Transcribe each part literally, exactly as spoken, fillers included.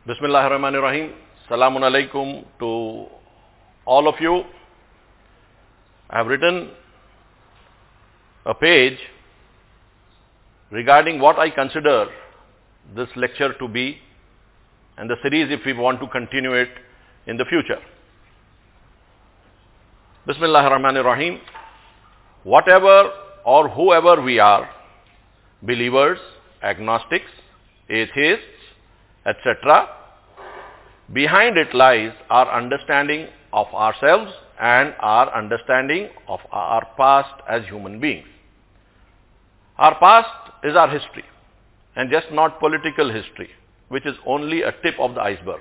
Bismillahirrahmanirrahim. Salamun alaikum to all of you. I have written a page regarding what I consider this lecture to be and the series if we want to continue it in the future. Bismillahirrahmanirrahim. Whatever or whoever we are, believers, agnostics, atheists, et cetera, behind it lies our understanding of ourselves and our understanding of our past as human beings. Our past is our history, and just not political history, which is only a tip of the iceberg.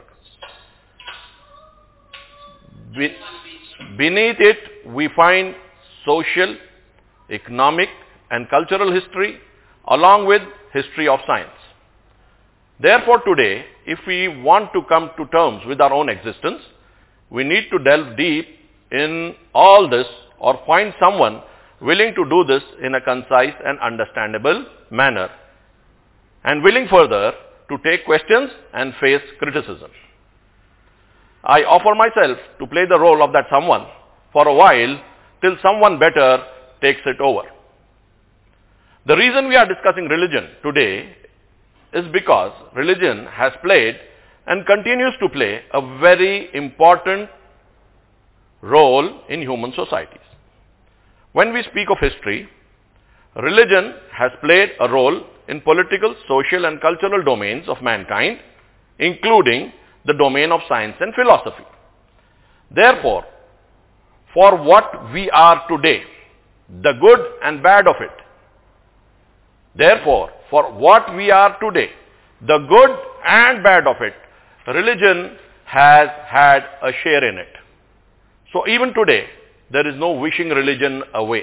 Be- beneath it, we find social, economic, and cultural history, along with history of science. Therefore, today, if we want to come to terms with our own existence, we need to delve deep in all this or find someone willing to do this in a concise and understandable manner, and willing further to take questions and face criticism. I offer myself to play the role of that someone for a while till someone better takes it over. The reason we are discussing religion today is because religion has played and continues to play a very important role in human societies. When we speak of history, religion has played a role in political, social, and cultural domains of mankind, including the domain of science and philosophy. Therefore, for what we are today, the good and bad of it, Therefore, for what we are today, the good and bad of it, religion has had a share in it. So even today, there is no wishing religion away.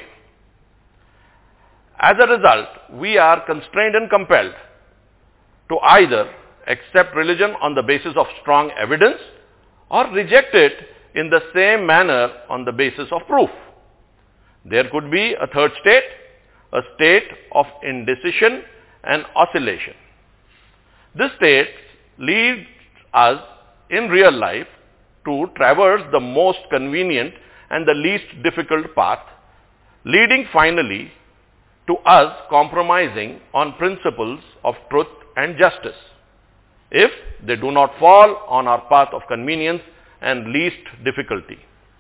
As a result, we are constrained and compelled to either accept religion on the basis of strong evidence or reject it in the same manner on the basis of proof. There could be a third state, a state of indecision and oscillation. This state leads us in real life to traverse the most convenient and the least difficult path, leading finally to us compromising on principles of truth and justice, if they do not fall on our path of convenience and least difficulty.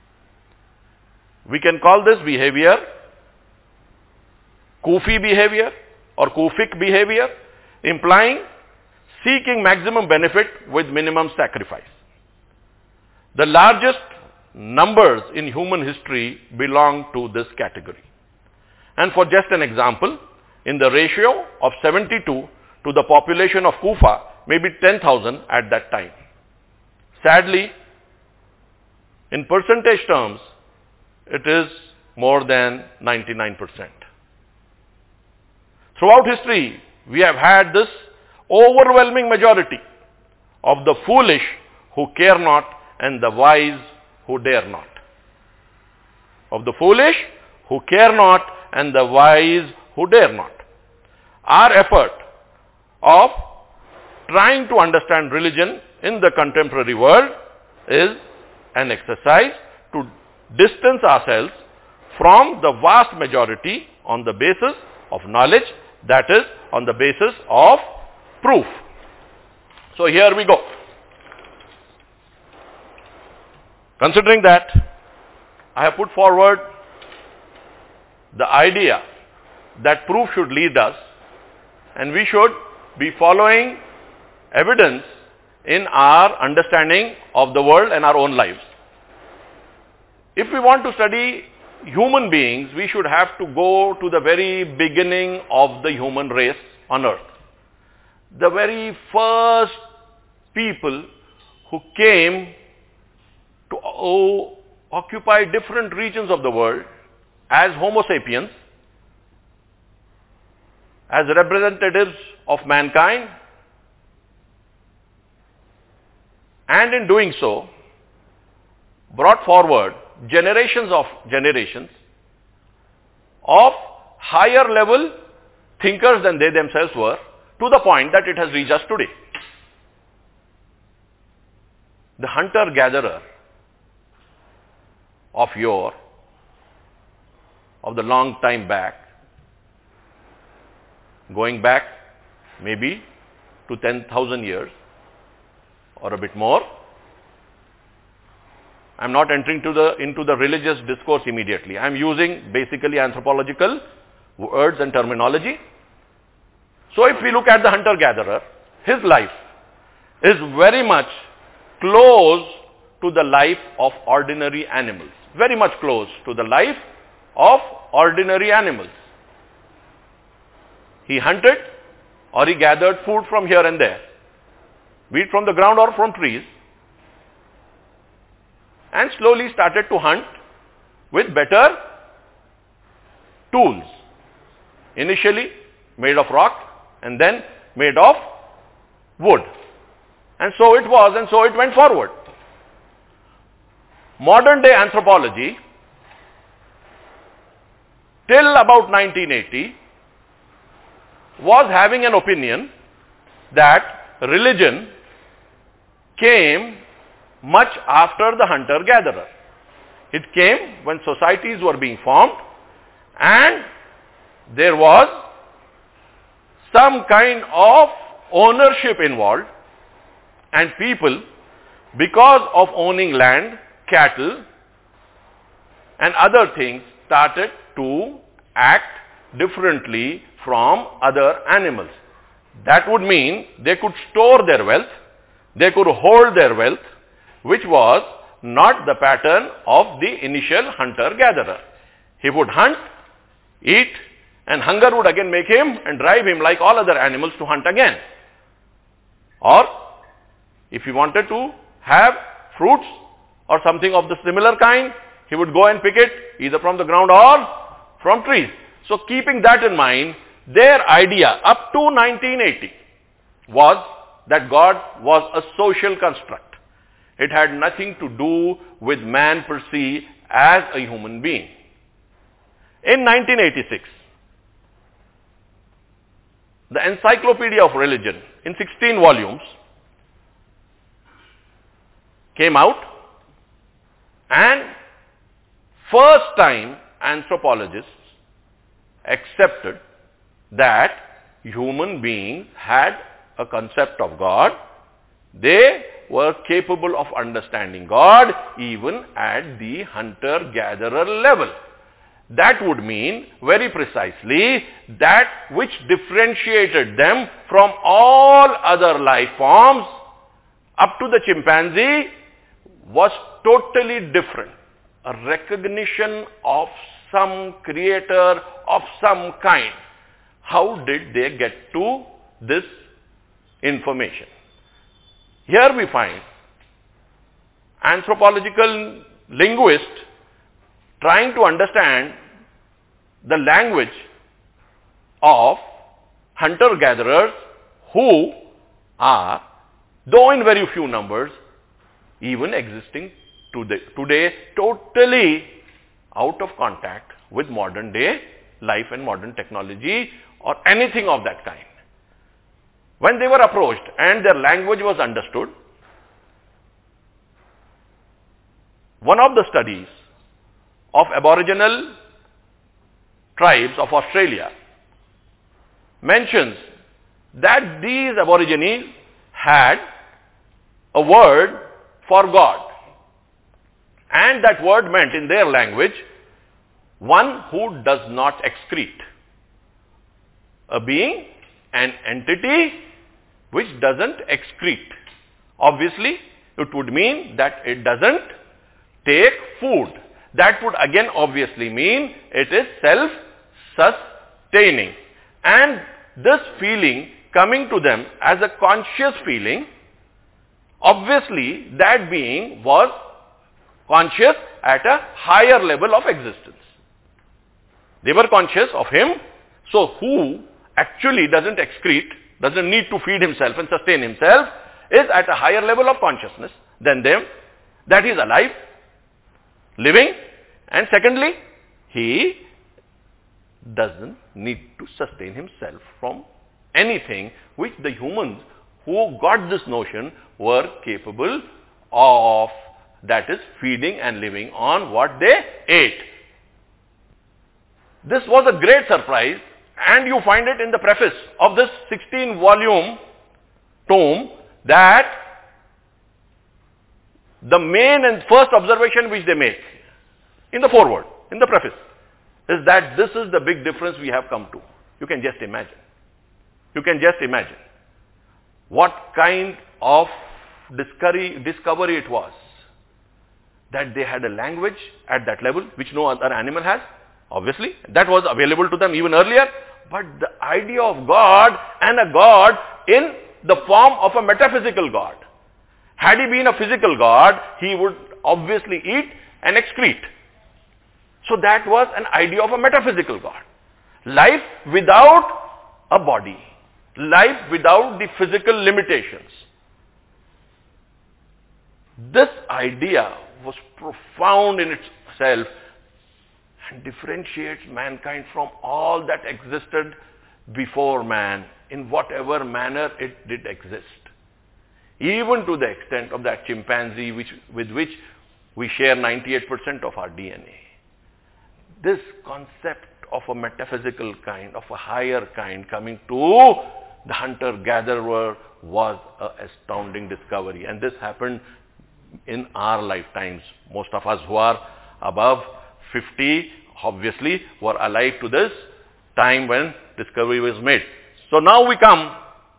We can call this behavior Kufi behavior or Kufic behavior, implying seeking maximum benefit with minimum sacrifice. The largest numbers in human history belong to this category. And for just an example, in the ratio of seventy-two to the population of Kufa, maybe ten thousand at that time. Sadly, in percentage terms, it is more than ninety-nine percent. Throughout history, we have had this overwhelming majority of the foolish who care not and the wise who dare not. Of the foolish who care not and the wise who dare not. Our effort of trying to understand religion in the contemporary world is an exercise to distance ourselves from the vast majority on the basis of knowledge, that is, on the basis of proof. So here we go. Considering that, I have put forward the idea that proof should lead us, and we should be following evidence in our understanding of the world and our own lives. If we want to study human beings, we should have to go to the very beginning of the human race on earth. The very first people who came to oh, occupy different regions of the world as Homo sapiens, as representatives of mankind, and in doing so, brought forward generations of generations of higher level thinkers than they themselves were, to the point that it has reached us today. the hunter-gatherer of yore, of the long time back, going back maybe to ten thousand years or a bit more. I am not entering to the, into the religious discourse immediately. I am using basically anthropological words and terminology. So if we look at the hunter-gatherer, his life is very much close to the life of ordinary animals. Very much close to the life of ordinary animals. He hunted or he gathered food from here and there, be it from the ground or from trees, and slowly started to hunt with better tools. Initially made of rock and then made of wood. And so it was, and so it went forward. Modern day anthropology, till about nineteen eighty, was having an opinion that religion came much after the hunter-gatherer. It came when societies were being formed and there was some kind of ownership involved, and people, because of owning land, cattle and other things, started to act differently from other animals. That would mean they could store their wealth, they could hold their wealth, which was not the pattern of the initial hunter-gatherer. He would hunt, eat, and hunger would again make him and drive him like all other animals to hunt again. Or if he wanted to have fruits or something of the similar kind, he would go and pick it either from the ground or from trees. So keeping that in mind, their idea up to nineteen eighty was that God was a social construct. It had nothing to do with man per se as a human being. In nineteen eighty-six, the Encyclopedia of Religion in sixteen volumes came out, and first time anthropologists accepted that human beings had a concept of God. They were capable of understanding God even at the hunter-gatherer level. That would mean very precisely that which differentiated them from all other life forms up to the chimpanzee was totally different. A recognition of some creator of some kind. How did they get to this information? Here we find anthropological linguists trying to understand the language of hunter-gatherers who are, though in very few numbers, even existing today, today totally out of contact with modern day life and modern technology or anything of that kind. When they were approached and their language was understood, one of the studies of Aboriginal tribes of Australia mentions that these Aborigines had a word for God. And that word meant in their language, one who does not excrete. A being, an entity which doesn't excrete. Obviously, it would mean that it doesn't take food. That would again obviously mean it is self-sustaining. And this feeling coming to them as a conscious feeling, obviously that being was conscious at a higher level of existence. They were conscious of him, so who actually doesn't excrete, doesn't need to feed himself and sustain himself, is at a higher level of consciousness than them, that he is alive, living, and secondly, he doesn't need to sustain himself from anything which the humans who got this notion were capable of, that is, feeding and living on what they ate. This was a great surprise, and you find it in the preface of this sixteen volume tome, that the main and first observation which they make in the foreword, in the preface, is that this is the big difference we have come to. You can just imagine. You can just imagine what kind of discovery, discovery it was, that they had a language at that level which no other animal has. Obviously, that was available to them even earlier, but the idea of God, and a God in the form of a metaphysical God. Had he been a physical God, he would obviously eat and excrete. So that was an idea of a metaphysical God. Life without a body. Life without the physical limitations. This idea was profound in itself and differentiates mankind from all that existed before man, in whatever manner it did exist. Even to the extent of that chimpanzee which, with which we share ninety-eight percent of our D N A. This concept of a metaphysical kind, of a higher kind coming to the hunter-gatherer was an astounding discovery. And this happened in our lifetimes. Most of us who are above fifty, obviously, were alive to this time when discovery was made. So now we come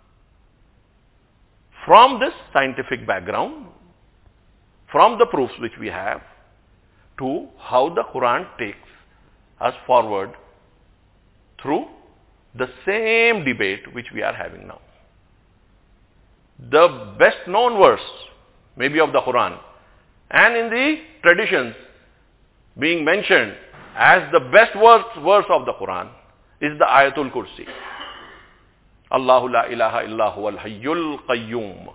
from this scientific background, from the proofs which we have, to how the Quran takes us forward through the same debate which we are having now. The best known verse, maybe of the Quran, and in the traditions being mentioned as the best verse, verse of the Quran, is the Ayatul Kursi. Allahu la ilaha illa huwal hayyul qayyum.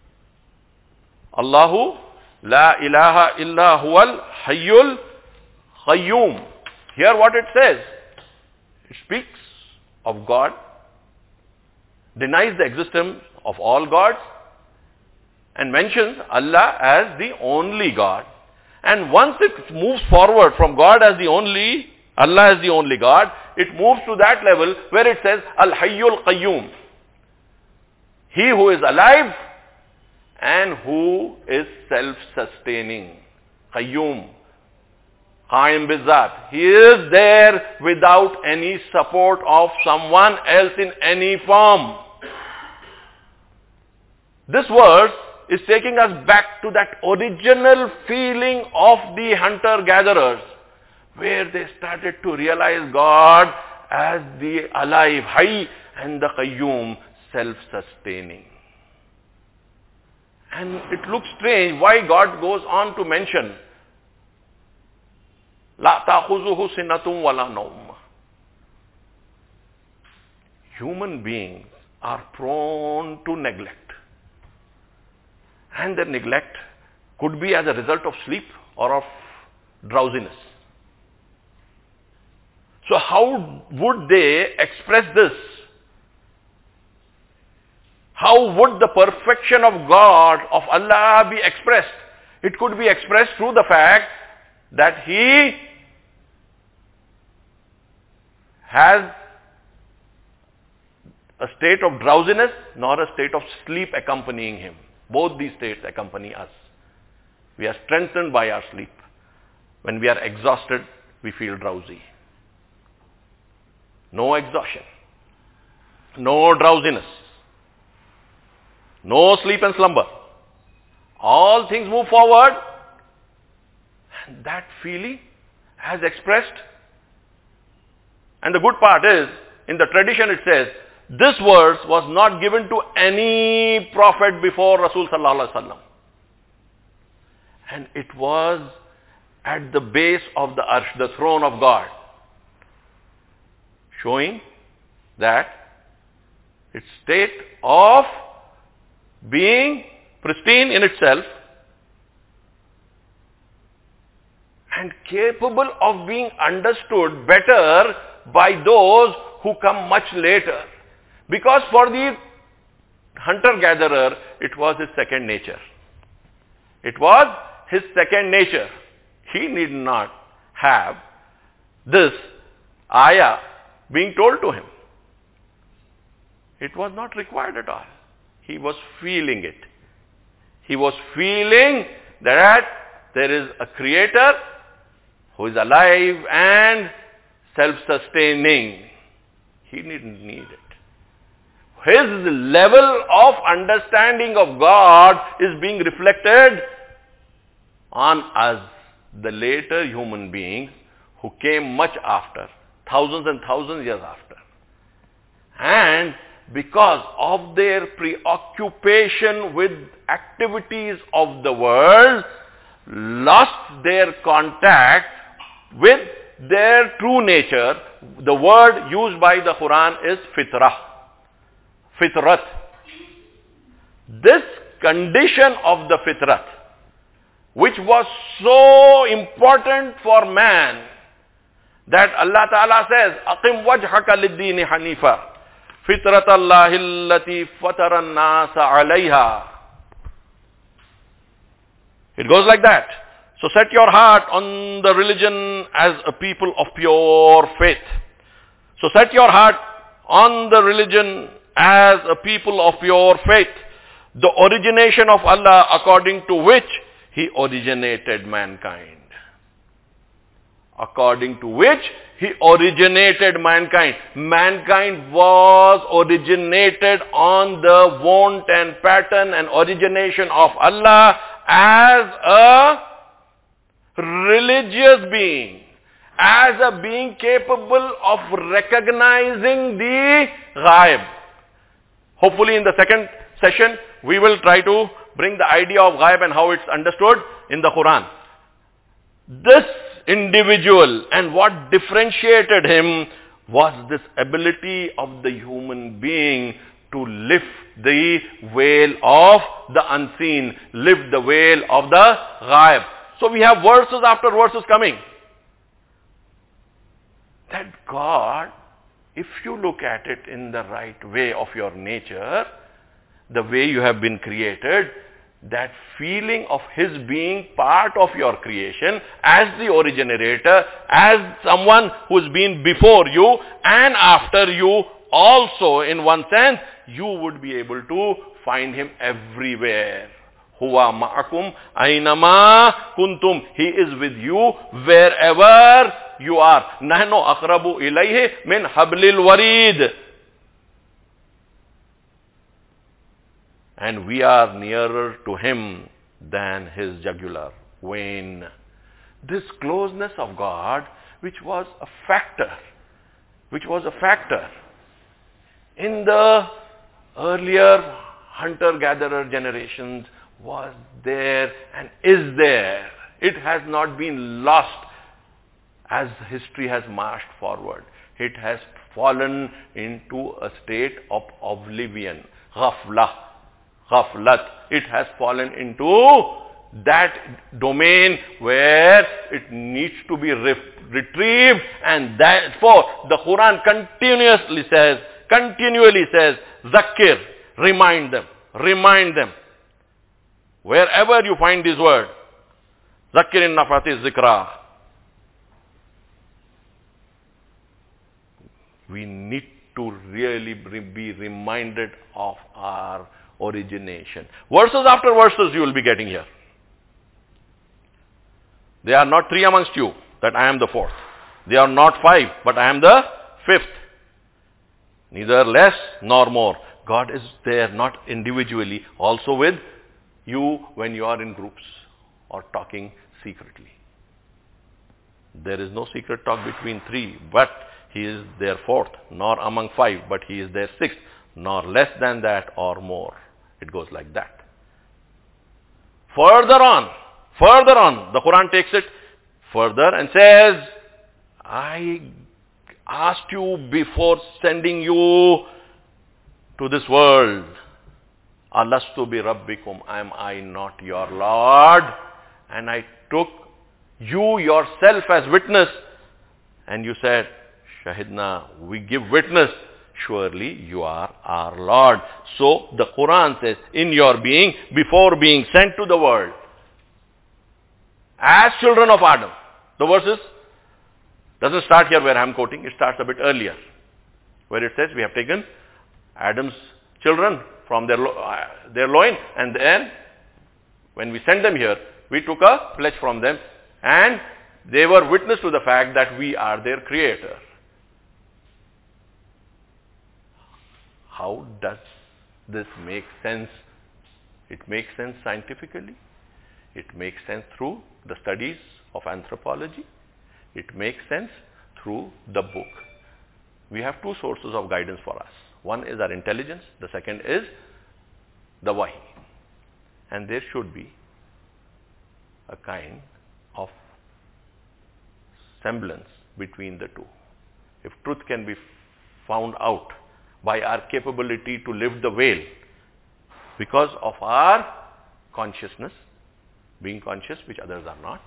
Allahu la ilaha illa huwal hayyul qayyum. Here what it says, it speaks of God, denies the existence of all gods, and mentions Allah as the only God. And once it moves forward from God as the only, Allah as the only God, it moves to that level where it says Al-Hayyul Qayyum. He who is alive and who is self-sustaining. Qayyum. Qaim Bizzat. He is there without any support of someone else in any form. This verse is taking us back to that original feeling of the hunter-gatherers, where they started to realize God as the alive, Hayy, and the Qayyum, self-sustaining. And it looks strange why God goes on to mention La ta'khuzuhu sinnatum wala nawm. Human beings are prone to neglect. And their neglect could be as a result of sleep or of drowsiness. So how would they express this? How would the perfection of God, of Allah, be expressed? It could be expressed through the fact that He has a state of drowsiness nor a state of sleep accompanying Him. Both these states accompany us. We are strengthened by our sleep. When we are exhausted, we feel drowsy. No exhaustion. No drowsiness. No sleep and slumber. All things move forward. And that feeling has expressed. And the good part is, in the tradition it says, this verse was not given to any prophet before Rasul sallallahu alaihi wasallam. And it was at the base of the arsh, the throne of God, showing that its state of being pristine in itself and capable of being understood better by those who come much later. Because for the hunter-gatherer, it was his second nature. It was his second nature. He need not have this ayah being told to him. It was not required at all. He was feeling it. He was feeling that there is a creator who is alive and self-sustaining. He didn't need it. His level of understanding of God is being reflected on us, the later human beings who came much after, thousands and thousands years after. And because of their preoccupation with activities of the world, lost their contact with their true nature. The word used by the Quran is fitrah, fitrat. This condition of the fitrat, which was so important for man, that Allah Ta'ala says, أَقِمْ وَجْهَكَ لِلدِّينِ حَنِيفًا فِطْرَةَ اللَّهِ الَّتِي فَطَرَ النَّاسَ عَلَيْهَا. It goes like that. So set your heart on the religion as a people of pure faith. So set your heart on the religion as a people of pure faith. The origination of Allah according to which He originated mankind. According to which He originated mankind. Mankind was originated on the want and pattern and origination of Allah as a religious being, as a being capable of recognizing the ghaib. Hopefully in the second session, we will try to bring the idea of ghaib and how it's understood in the Quran. This individual and what differentiated him was this ability of the human being to lift the veil of the unseen, lift the veil of the ghaib. So we have verses after verses coming. That God, if you look at it in the right way of your nature, the way you have been created, that feeling of His being part of your creation as the originator, as someone who's been before you and after you also, in one sense, you would be able to find Him everywhere. Huwa ma'akum aynama kuntum. He is with you wherever you are. Nahnu aqrabu ilayhi min hablil warid. And we are nearer to Him than His jugular vein. This closeness of God, which was a factor, which was a factor in the earlier hunter-gatherer generations, was there and is there. It has not been lost as history has marched forward. It has fallen into a state of oblivion, ghaflah, ghaflat. It has fallen into that domain where it needs to be re- retrieved, and therefore the Quran continuously says, continually says, Zakir, remind them, remind them. Wherever you find this word, Zakir in nafati zikra, we need to really be reminded of our origination. Verses after verses you will be getting here. They are not three amongst you, that I am the fourth. They are not five, but I am the fifth. Neither less nor more. God is there, not individually, also with you when you are in groups or talking secretly. There is no secret talk between three, but He is their fourth, nor among five, but He is their sixth, nor less than that or more. It goes like that. Further on, further on, the Quran takes it further and says, I asked you before sending you to this world, Alastu bi rabbikum, am I not your Lord? And I took you yourself as witness. And you said, Shahidna, we give witness. Surely you are our Lord. So the Quran says, in your being, before being sent to the world, as children of Adam. The verses doesn't start here where I am quoting. It starts a bit earlier, where it says we have taken Adam's children from their, lo- uh, their loin, and then when we sent them here, we took a pledge from them, and they were witness to the fact that we are their creator. How does this make sense? It makes sense scientifically. It makes sense through the studies of anthropology. It makes sense through the book. We have two sources of guidance for us. One is our intelligence. The second is the wahi. And there should be a kind of semblance between the two. If truth can be found out by our capability to lift the veil because of our consciousness, being conscious which others are not,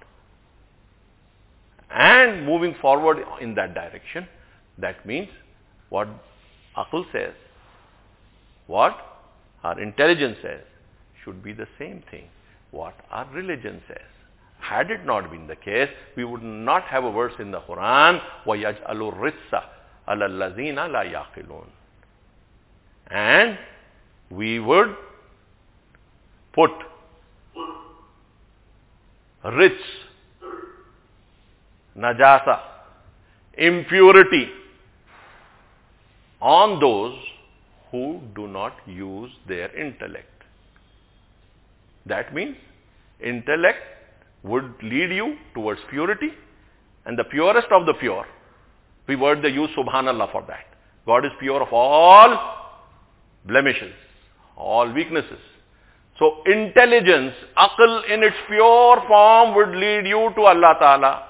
and moving forward in that direction, that means what Aql says, what our intelligence says, should be the same thing what our religion says. Had it not been the case, we would not have a verse in the Quran, وَيَجْعَلُ الرِّسَّ عَلَى الَّذِينَ لَا يَعْقِلُونَ. And we would put rich, najasa, impurity on those who do not use their intellect. That means intellect would lead you towards purity, and the purest of the pure, we word the use subhanallah for that. God is pure of all blemishes, all weaknesses. So intelligence, aql in its pure form would lead you to Allah Ta'ala.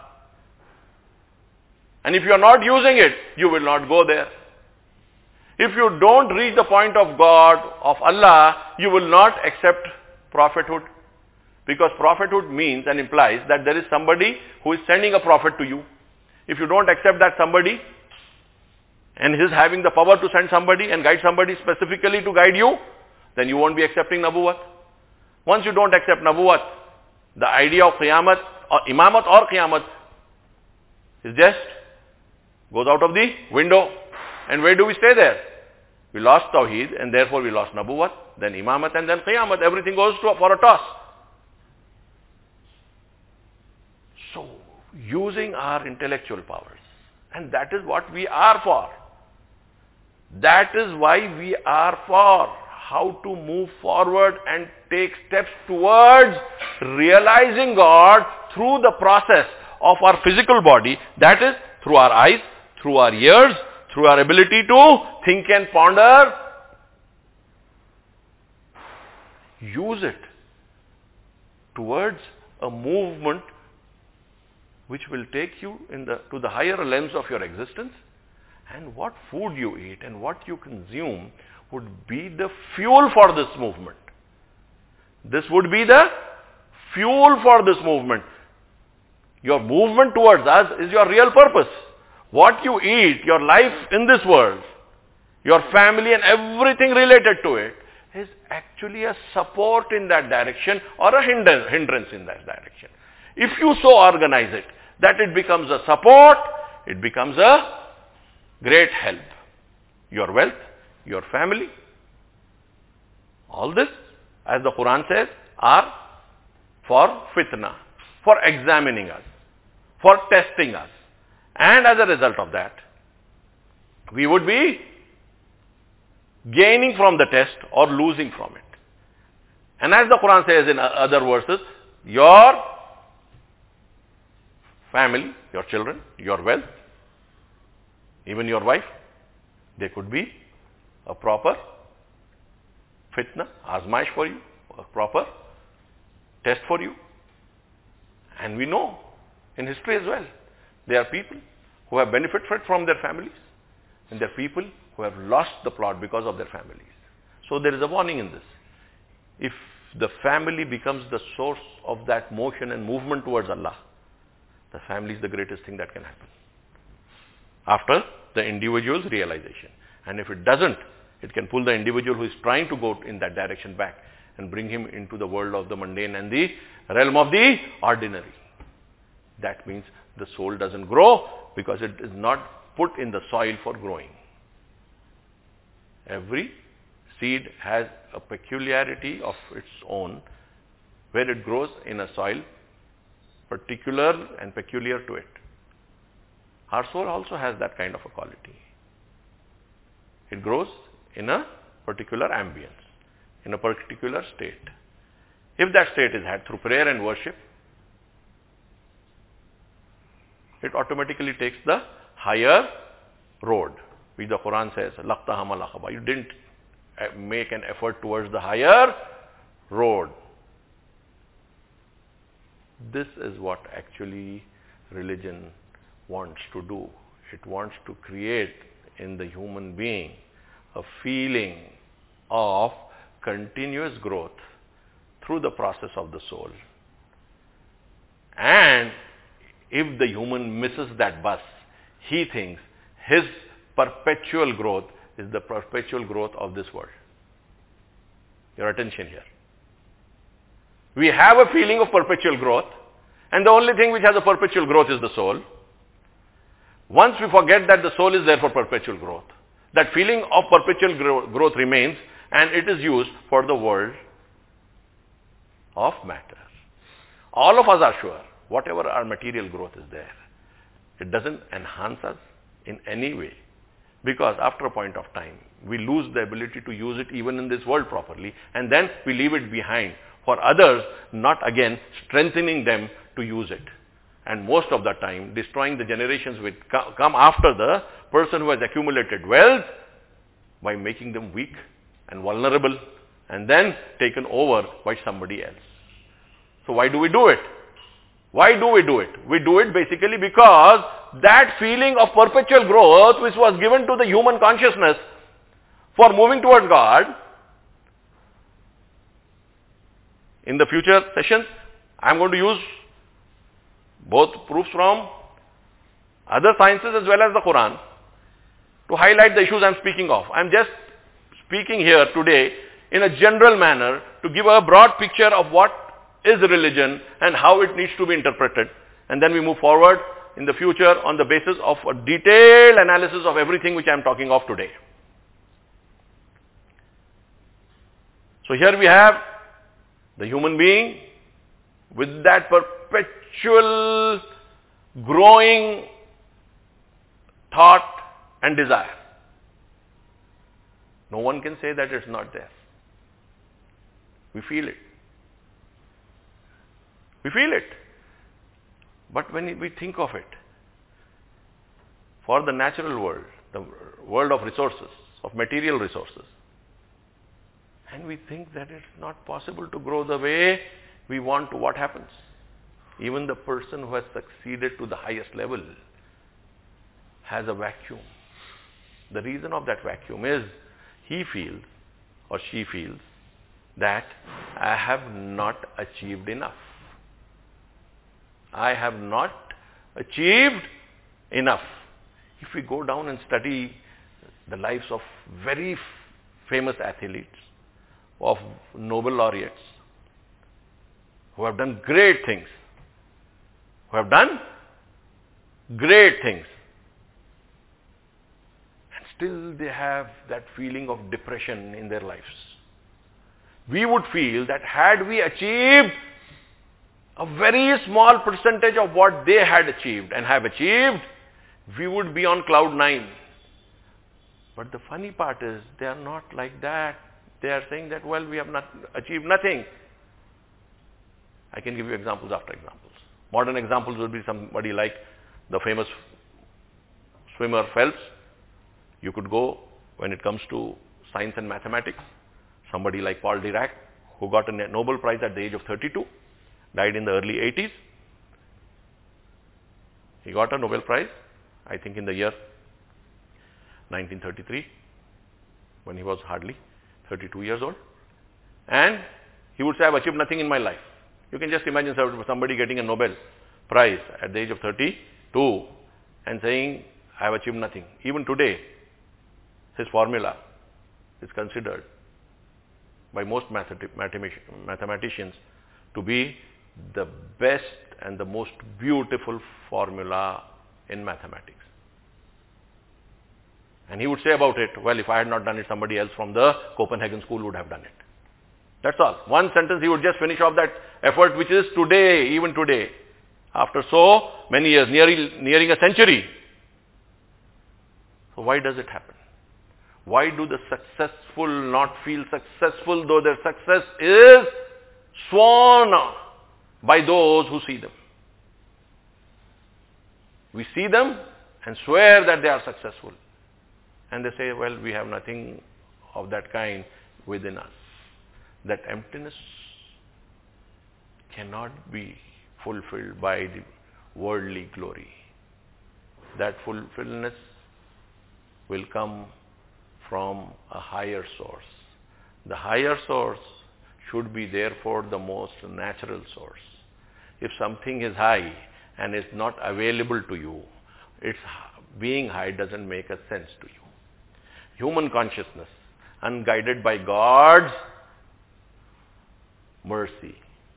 And if you are not using it, you will not go there. If you don't reach the point of God, of Allah, you will not accept prophethood. Because prophethood means and implies that there is somebody who is sending a prophet to you. If you don't accept that somebody, and his having the power to send somebody and guide somebody specifically to guide you, then you won't be accepting Nabuwat. Once you don't accept Nabuwat, the idea of Qiyamat, or Imamat or Qiyamat, is just goes out of the window. And where do we stay there? We lost Tawheed, and therefore we lost Nabuwat, then Imamat, and then Qiyamat. Everything goes to, for a toss. So, using our intellectual powers, and that is what we are for. That is why we are for. How to move forward and take steps towards realizing God through the process of our physical body, that is through our eyes, through our ears, through our ability to think and ponder. Use it towards a movement which will take you in the, to the higher realms of your existence. And what food you eat and what you consume would be the fuel for this movement. This would be the fuel for this movement. Your movement towards us is your real purpose. What you eat, your life in this world, your family and everything related to it is actually a support in that direction or a hindrance in that direction. If you so organize it that it becomes a support, it becomes a great help. Your wealth, your family, all this, as the Quran says, are for fitna, for examining us, for testing us. And as a result of that, we would be gaining from the test or losing from it. And as the Quran says in other verses, your family, your children, your wealth, even your wife, they could be a proper fitna, azmaish for you, a proper test for you. And we know in history as well, there are people who have benefited from their families, and there are people who have lost the plot because of their families. So there is a warning in this. If the family becomes the source of that motion and movement towards Allah, the family is the greatest thing that can happen after the individual's realization. And if it doesn't, it can pull the individual who is trying to go in that direction back and bring him into the world of the mundane and the realm of the ordinary. that means the soul doesn't grow because it is not put in the soil for growing. Every seed has a peculiarity of its own where it grows in a soil particular and peculiar to it. Our soul also has that kind of a quality. It grows in a particular ambience, in a particular state. If that state is had through prayer and worship, it automatically takes the higher road, which the Quran says, "Laqtaha malaqaba." You didn't make an effort towards the higher road. This is what actually religion wants to do. It wants to create in the human being a feeling of continuous growth through the process of the soul. And if the human misses that bus, he thinks his perpetual growth is the perpetual growth of this world. Your attention here. We have a feeling of perpetual growth, and the only thing which has a perpetual growth is the soul. Once we forget that the soul is there for perpetual growth, that feeling of perpetual grow- growth remains, and it is used for the world of matter. All of us are sure, whatever our material growth is there, it doesn't enhance us in any way, because after a point of time, we lose the ability to use it even in this world properly, and then we leave it behind for others, not again strengthening them to use it. And most of the time, destroying the generations which come after the person who has accumulated wealth by making them weak and vulnerable, and then taken over by somebody else. So why do we do it? Why do we do it? We do it basically because that feeling of perpetual growth which was given to the human consciousness for moving towards God. In the future sessions, I am going to use both proofs from other sciences as well as the Quran to highlight the issues I am speaking of. I am just speaking here today in a general manner to give a broad picture of what is religion and how it needs to be interpreted. And then we move forward in the future on the basis of a detailed analysis of everything which I am talking of today. So here we have the human being with that perpetual growing thought and desire. No one can say that it's not there. We feel it. We feel it. But when we think of it, for the natural world, the world of resources, of material resources, and we think that it's not possible to grow the way we want to, what happens? Even the person who has succeeded to the highest level has a vacuum. The reason of that vacuum is he feels or she feels that I have not achieved enough. I have not achieved enough. If we go down and study the lives of very f- famous athletes, of Nobel laureates, who have done great things, who have done great things, and still they have that feeling of depression in their lives. We would feel that had we achieved a very small percentage of what they had achieved and have achieved, we would be on cloud nine. But the funny part is, they are not like that. They are saying that, well, we have not achieved nothing. I can give you examples after examples. Modern examples would be somebody like the famous swimmer Phelps. You could go, when it comes to science and mathematics, somebody like Paul Dirac, who got a Nobel Prize at the age of thirty-two, died in the early eighties. He got a Nobel Prize, I think in the year nineteen thirty-three, when he was hardly thirty-two years old. And he would say, I've achieved nothing in my life. You can just imagine somebody getting a Nobel Prize at the age of thirty-two and saying, I have achieved nothing. Even today, his formula is considered by most mathematicians to be the best and the most beautiful formula in mathematics. And he would say about it, well, if I had not done it, somebody else from the Copenhagen school would have done it. That's all. One sentence, he would just finish off that effort, which is today, even today, after so many years, nearing, nearing a century. So why does it happen? Why do the successful not feel successful, though their success is sworn by those who see them? We see them and swear that they are successful. And they say, well, we have nothing of that kind within us. That emptiness cannot be fulfilled by the worldly glory. That fulfillment will come from a higher source. The higher source should be therefore the most natural source. If something is high and is not available to you, its being high doesn't make a sense to you. Human consciousness, unguided by God's mercy,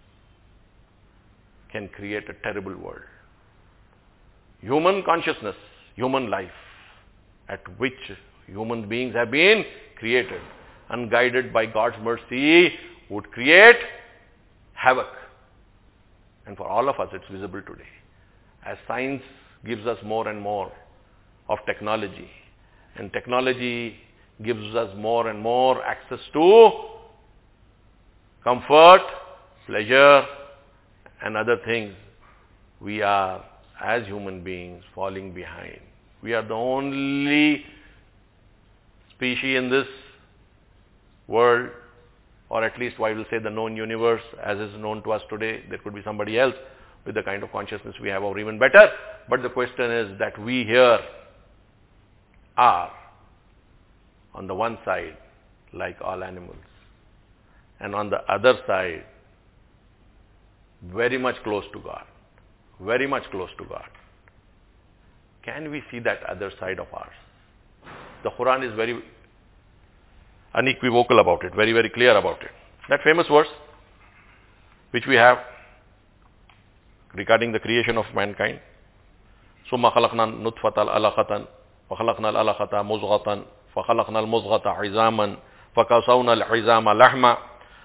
can create a terrible world. Human consciousness, human life, at which human beings have been created, unguided by God's mercy, would create havoc. And for all of us, it's visible today. As science gives us more and more of technology, and technology gives us more and more access to comfort, pleasure, and other things, we are, as human beings, falling behind. We are the only species in this world, or at least I will say the known universe as is known to us today. There could be somebody else with the kind of consciousness we have, or even better. But the question is that we here are, on the one side, like all animals, and on the other side, very much close to God, very much close to God. Can we see that other side of ours? The Quran is very unequivocal about it, very, very clear about it. That famous verse, which we have regarding the creation of mankind, ثُمَّ خَلَقْنَا النُّطْفَةَ عَلَقَةً فَخَلَقْنَا الْعَلَقَةَ مُضْغَةً فَخَلَقْنَا الْمُضْغَةَ عِظَامًا فَكَسَوْنَا الْعِظَامَ لَحْمًا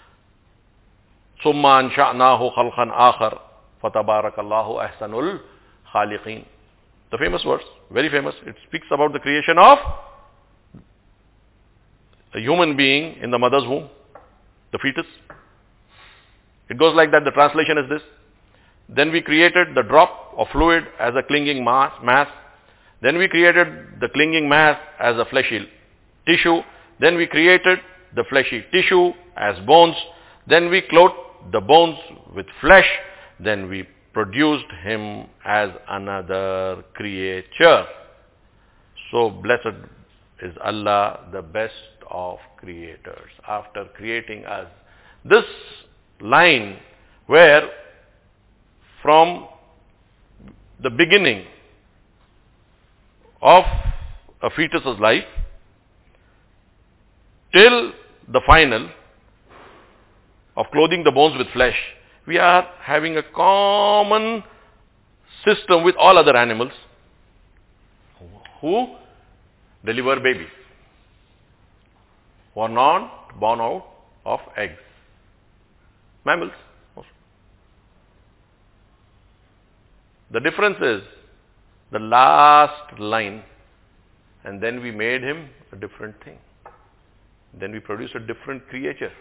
ثُمَّ أَنشَأْنَاهُ خَلْقًا آخَرَ فَتَبَارَكَ اللَّهُ أَحْسَنُ الْخَالِقِينَ. The famous verse, very famous. It speaks about the creation of a human being in the mother's womb, the fetus. It goes like that. The translation is this. Then we created the drop of fluid as a clinging mass, mass. Then we created the clinging mass as a fleshy tissue. Then we created the fleshy tissue as bones. Then we clothed the bones with flesh. Then we produced him as another creature. So blessed is Allah, the best of creators. After creating us, this line where from the beginning of a fetus's life till the final of clothing the bones with flesh, we are having a common system with all other animals who deliver babies, who are not born out of eggs. Mammals. The difference is the last line, and then we made him a different thing. Then we produced a different creature.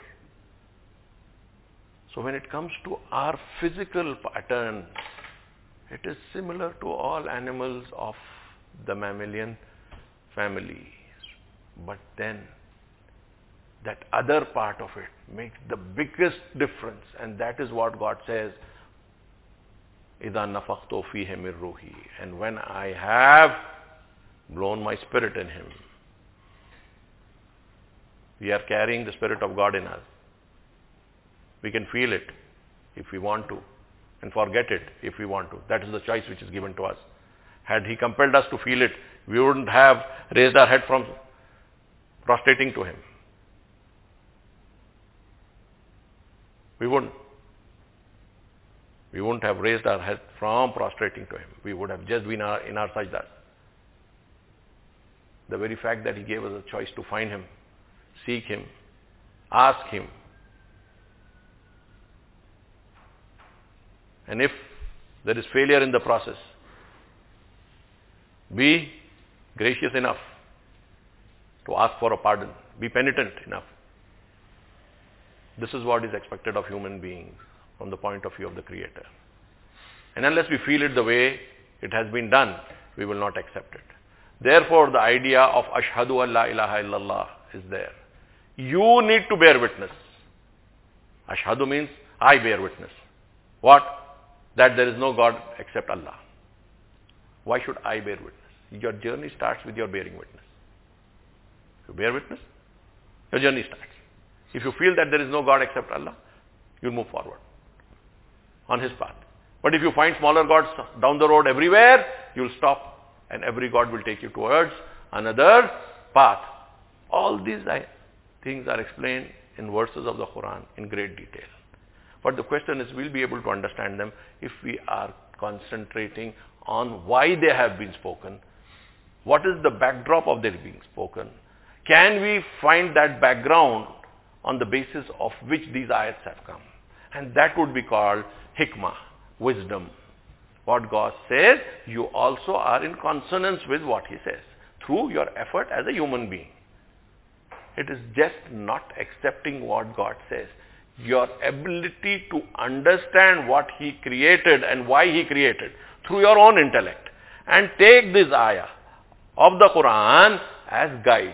So when it comes to our physical pattern, it is similar to all animals of the mammalian family. But then that other part of it makes the biggest difference, and that is what God says, إِذَا نَفَخْتُ فِيهِ مِنْ رُوحِي, and when I have blown my spirit in him. We are carrying the Spirit of God in us. We can feel it if we want to, and forget it if we want to. That is the choice which is given to us. Had he compelled us to feel it, we wouldn't have raised our head from prostrating to him. We wouldn't. We wouldn't have raised our head from prostrating to him. We would have just been our, in our sajdas. The very fact that he gave us a choice to find him, seek him, ask him. And if there is failure in the process, be gracious enough to ask for a pardon. Be penitent enough. This is what is expected of human beings from the point of view of the Creator. And unless we feel it the way it has been done, we will not accept it. Therefore, the idea of Ashhadu an la ilaha illallah is there. You need to bear witness. Ashhadu means I bear witness. What? That there is no God except Allah. Why should I bear witness? Your journey starts with your bearing witness. If you bear witness, your journey starts. If you feel that there is no God except Allah, you'll move forward on His path. But if you find smaller gods down the road everywhere, you'll stop and every God will take you towards another path. All these things are explained in verses of the Quran in great detail. But the question is, we'll be able to understand them if we are concentrating on why they have been spoken. What is the backdrop of their being spoken? Can we find that background on the basis of which these ayats have come? And that would be called hikmah, wisdom. What God says, you also are in consonance with what He says through your effort as a human being. It is just not accepting what God says. Your ability to understand what He created and why He created through your own intellect, and take this ayah of the Quran as guides.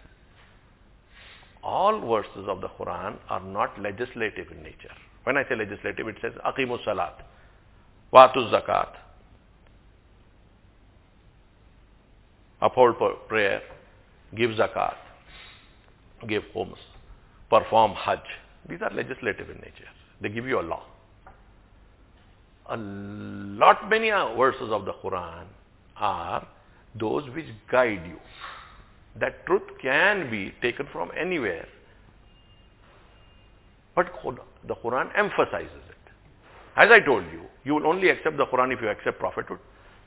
All verses of the Quran are not legislative in nature. When I say legislative, it says aqimus salat, wa'atuz zakat, uphold prayer, give zakat, give khums, perform hajj. These are legislative in nature. They give you a law. A lot many verses of the Quran are those which guide you. That truth can be taken from anywhere. But the Quran emphasizes it. As I told you, you will only accept the Quran if you accept prophethood.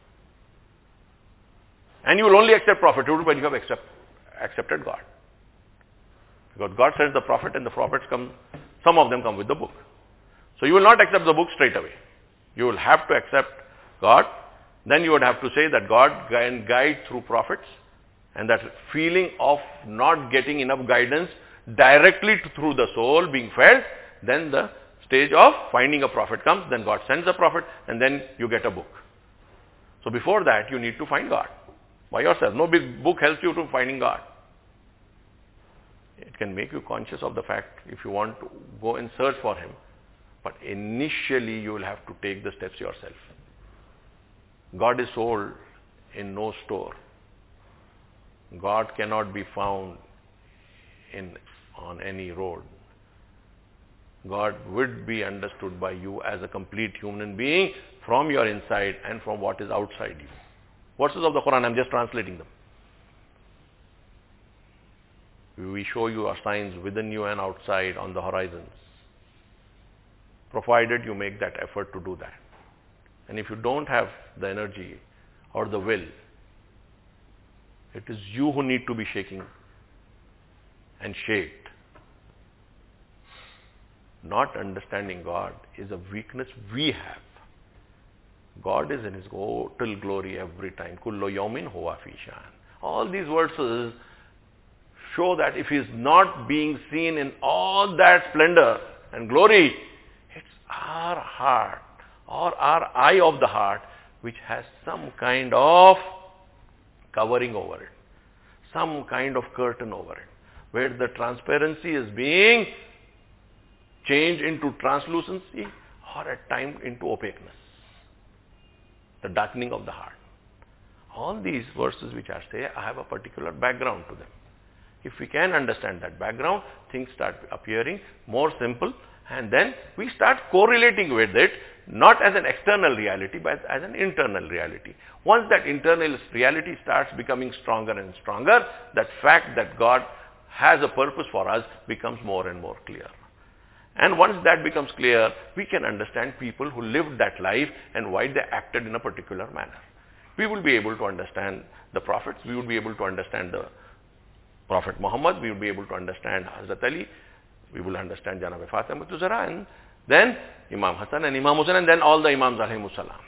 And you will only accept prophethood when you have accept, accepted God. Because God sends the prophet and the prophets come, some of them come with the book. So you will not accept the book straight away. You will have to accept God. Then you would have to say that God can guide through prophets. And that feeling of not getting enough guidance directly to, through the soul being felt, then the stage of finding a prophet comes, then God sends a prophet, and then you get a book. So before that, you need to find God by yourself. No big book helps you to finding God. It can make you conscious of the fact if you want to go and search for Him. But initially, you will have to take the steps yourself. God is sold in no store. God cannot be found in on any road. God would be understood by you as a complete human being from your inside and from what is outside you. Verses of the Quran, I'm just translating them. We show you our signs within you and outside on the horizons, provided you make that effort to do that. And if you don't have the energy or the will, it is you who need to be shaking and shaped. Not understanding God is a weakness we have. God is in His total glory every time. Kullu yawmin huwa fi shan. All these verses show that if He is not being seen in all that splendor and glory, it's our heart or our eye of the heart which has some kind of covering over it, some kind of curtain over it, where the transparency is being changed into translucency or at times into opaqueness, the darkening of the heart. All these verses which I say have a particular background to them. If we can understand that background, things start appearing more simple, and then we start correlating with it, not as an external reality, but as an internal reality. Once that internal reality starts becoming stronger and stronger, that fact that God has a purpose for us becomes more and more clear. And once that becomes clear, we can understand people who lived that life and why they acted in a particular manner. We will be able to understand the prophets, we will be able to understand the Prophet Muhammad, we will be able to understand Hazrat Ali, we will understand Janab Fatima Zahra, and then Imam Hassan and Imam Hussain, and then all the Imams alayhimus salam.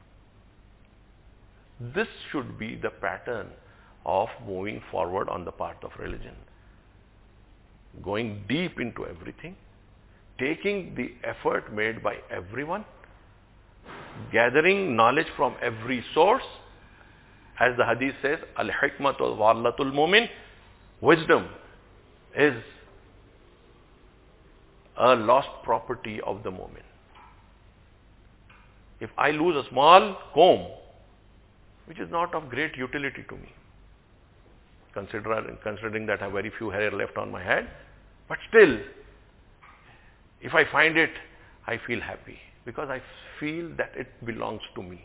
This should be the pattern of moving forward on the part of religion. Going deep into everything, taking the effort made by everyone, gathering knowledge from every source. As the hadith says, al-hikmatu wallatul mu'min, wisdom is a lost property of the mu'min. If I lose a small comb, which is not of great utility to me, consider, considering that I have very few hair left on my head, but still, if I find it, I feel happy because I feel that it belongs to me.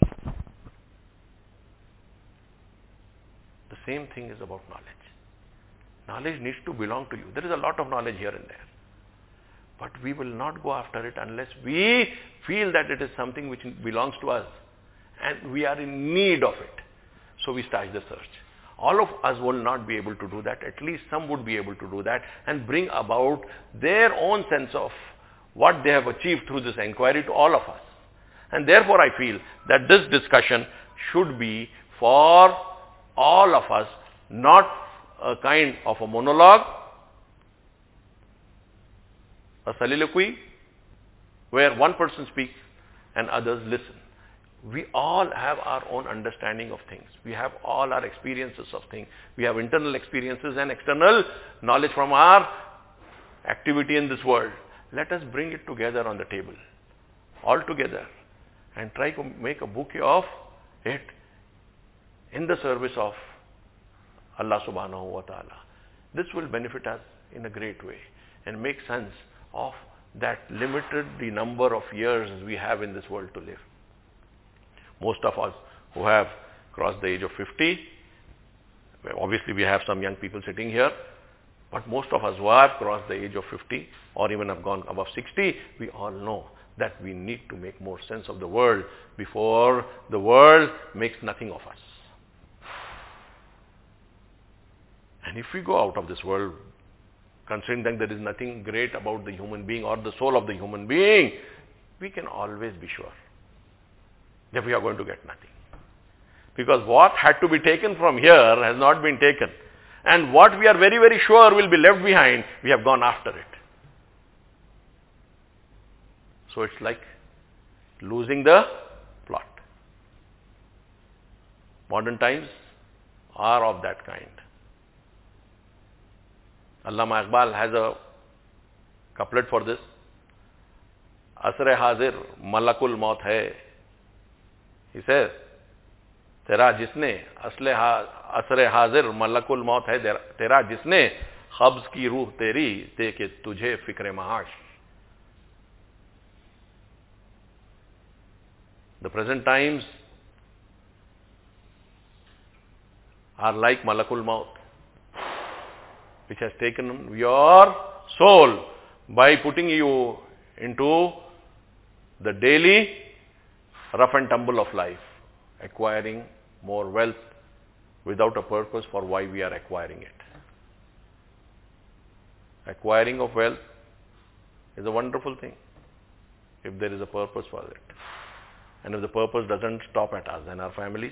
The same thing is about knowledge. Knowledge needs to belong to you. There is a lot of knowledge here and there. But we will not go after it unless we feel that it is something which belongs to us and we are in need of it. So we start the search. All of us will not be able to do that. At least some would be able to do that and bring about their own sense of what they have achieved through this inquiry to all of us. And therefore I feel that this discussion should be for all of us, not a kind of a monologue, a soliloquy, where one person speaks and others listen. We all have our own understanding of things. We have all our experiences of things. We have internal experiences and external knowledge from our activity in this world. Let us bring it together on the table, all together, and try to make a bouquet of it in the service of Allah subhanahu wa ta'ala. This will benefit us in a great way and make sense of that limited the number of years we have in this world to live. Most of us who have crossed the age of fifty, obviously we have some young people sitting here, but most of us who have crossed the age of fifty or even have gone above sixty, we all know that we need to make more sense of the world before the world makes nothing of us. And if we go out of this world considering that there is nothing great about the human being or the soul of the human being, we can always be sure that we are going to get nothing. Because what had to be taken from here has not been taken. And what we are very, very sure will be left behind, we have gone after it. So it's like losing the plot. Modern times are of that kind. Allama Iqbal has a couplet for this. Asre hazir malakul maut hai. He says, Tera jisne asle asre hazir malakul maut hai, tera jisne khabz ki ruh teri de ke tujhe fikre maash. The present times are like malakul maut, which has taken your soul by putting you into the daily rough and tumble of life, acquiring more wealth without a purpose for why we are acquiring it. Acquiring of wealth is a wonderful thing if there is a purpose for it. And if the purpose doesn't stop at us and our families,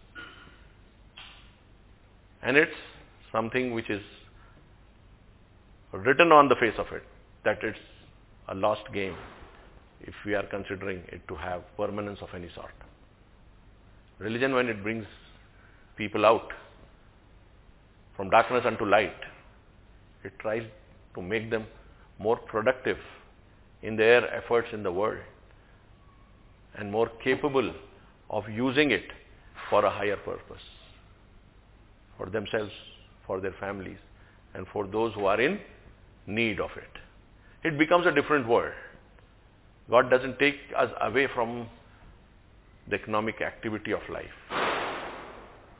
and it's something which is written on the face of it, that it's a lost game if we are considering it to have permanence of any sort. Religion, when it brings people out from darkness unto light, it tries to make them more productive in their efforts in the world and more capable of using it for a higher purpose, for themselves, for their families, and for those who are in need of it. It becomes a different world. God doesn't take us away from the economic activity of life.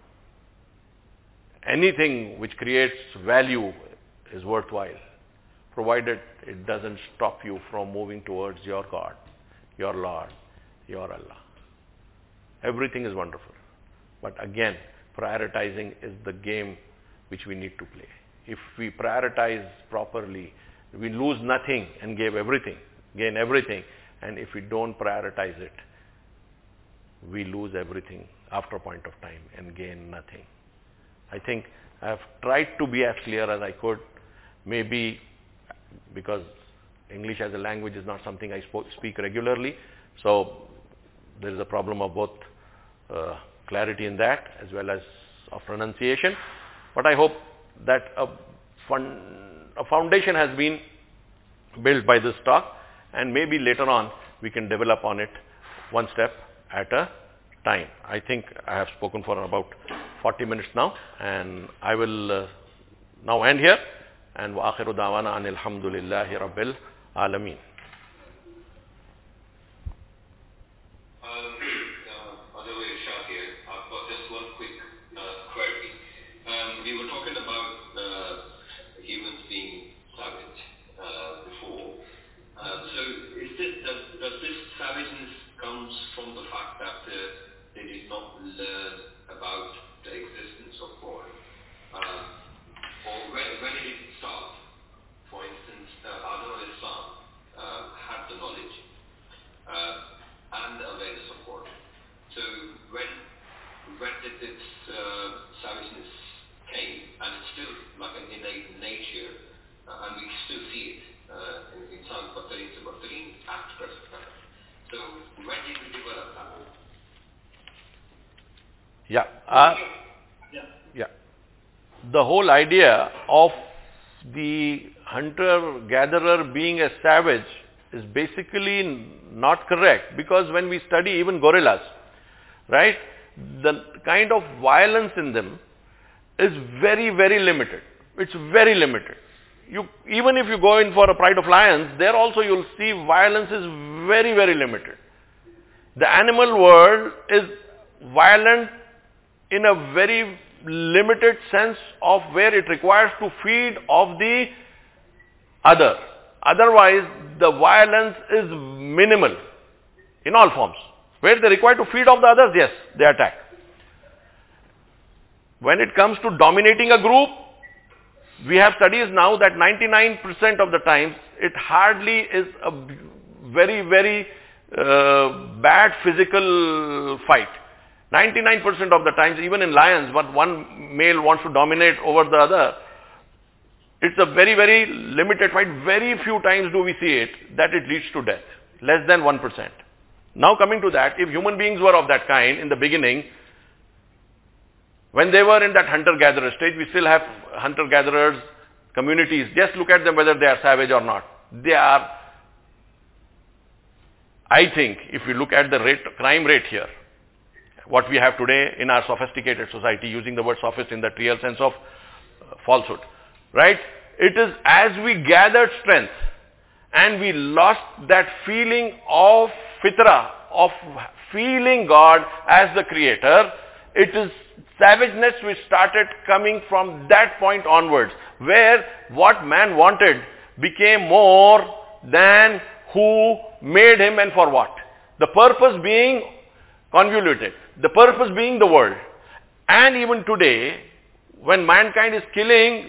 Anything which creates value is worthwhile. provided it doesn't stop you from moving towards your God, your Lord, your Allah. Everything is wonderful. But again, prioritizing is the game which we need to play. If we prioritize properly, we lose nothing and give everything, gain everything. And if we don't prioritize it, we lose everything after a point of time and gain nothing. I think I have tried to be as clear as I could. Maybe because English as a language is not something I speak regularly, so there is a problem of both uh, clarity in that as well as of pronunciation. But I hope that a, fun, a foundation has been built by this talk, and maybe later on we can develop on it one step at a time. I think I have spoken for about forty minutes now, and I will uh, now end here. And wa akhiru da'wana anil hamdulillahi rabbil alameen. Yeah. Uh, yeah. The whole idea of the hunter-gatherer being a savage is basically not correct, because when we study even gorillas, right, the kind of violence in them is very, very limited. It's very limited. You, even if you go in for a pride of lions, there also you'll see violence is very, very limited. The animal world is violent in a very limited sense of where it requires to feed of the other. Otherwise, the violence is minimal in all forms. Where they require to feed of the others, yes, they attack. When it comes to dominating a group, we have studies now that ninety-nine percent of the times, it hardly is a very, very uh, bad physical fight. ninety-nine percent of the times, even in lions, when one male wants to dominate over the other, it's a very, very limited fight. Very few times do we see it that it leads to death. Less than one percent. Now coming to that, if human beings were of that kind in the beginning, when they were in that hunter-gatherer stage, we still have hunter-gatherers, communities. Just look at them whether they are savage or not. They are, I think, if we look at the rate, crime rate here, what we have today in our sophisticated society, using the word sophist in the real sense of uh, falsehood, right? It is as we gathered strength and we lost that feeling of fitra, of feeling God as the creator, it is savageness which started coming from that point onwards, where what man wanted became more than who made him and for what. The purpose being convoluted, the purpose being the world. And even today, when mankind is killing